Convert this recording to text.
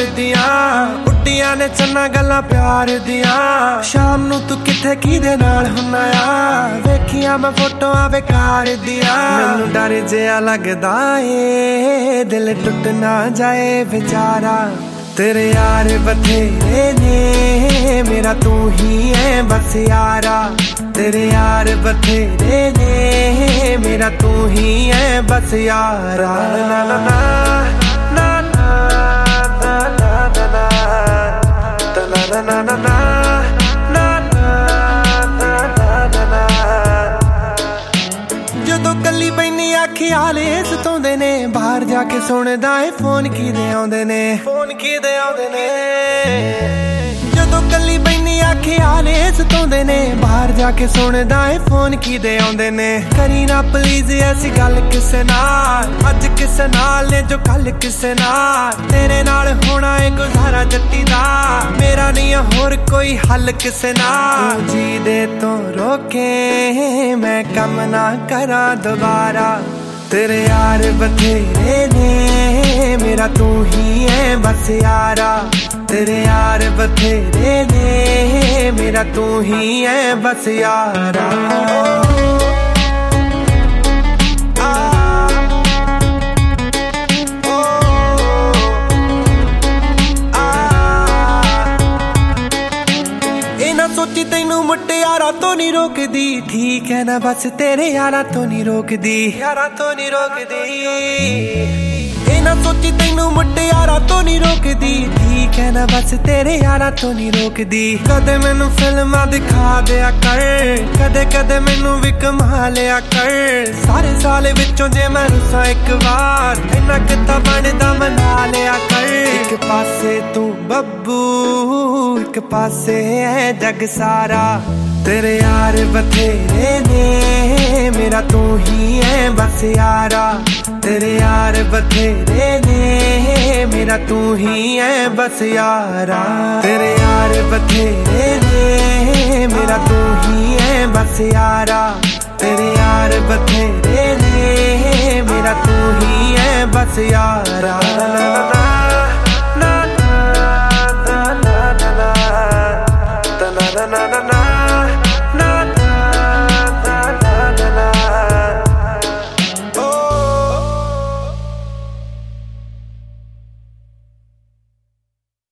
दियां उड्डियां ने चन्ना गल्लां प्यार दियां। शाम नू तू किथे किदे नाल हुन्ना आ वेखियां मैं फोटोआं बेकार दियां। मैनू डर जिहा लगदा ए दिल टुट ना जाए बेचारा। तेरे यार बथेरे ने मेरा तू ही है बस यारा। तेरे यार बथेरे ने मेरा तू ही है बस यारा। ना ना ना ना ना ना ना ना ना ना ना ਜਦੋਂ ਕੱਲੀ ਬੈਨੀ ख्याल सताउंदे ने बाहर जाके सुनदा है फोन किदे आउंदे ने फोन किदे आउंदे ने। जदों कल्ली बैनी ख्याल सताउंदे ने बाहर जाके सुनदा है फोन किदे आउंदे ने। करी ना प्लीज ऐसी गल किसे नाल अज किसे नाल ने जो कल किसे नाल। तेरे नाल होना है गुजारा जट्टी दा मेरा नहीं होर कोई हल किसे नाल। जी दे तो रोके मैं कम ना करा दोबारा। तेरे यार बथेरे ने मेरा तू ही है बस यारा। तेरे यार बथेरे ने मेरा तू ही है बस यारा। सोची तैनू मुटियारा तो नहीं रोकदी ठीक है ना बस तेरे यारा तो नहीं रोकदी यारा तो नहीं रोकदी। ना सोची तैनू मुटियारा तो नहीं रोकदी ठीक है ना बस तेरे यारा तो नहीं रोकदी। कदे मैनू फिल्मां दिखा दिया कर कदे कदे मैनू भी कमा लिया कर। सारे साल विचों जे मैं रुसा एक बार इन्ना किता बनदा मना लिया कर। एक पासे तू बब्बू एक पासे है जग सारा। तेरे यार बथेरे ने मेरा तू ही है बस यारा। तेरे यार बथेरे ने मेरा तू ही है बस यारा। तेरे यार बथेरे ने मेरा तू ही है बस यारा। तेरे यार बथेरे ने मेरा तू ही है बस यारा।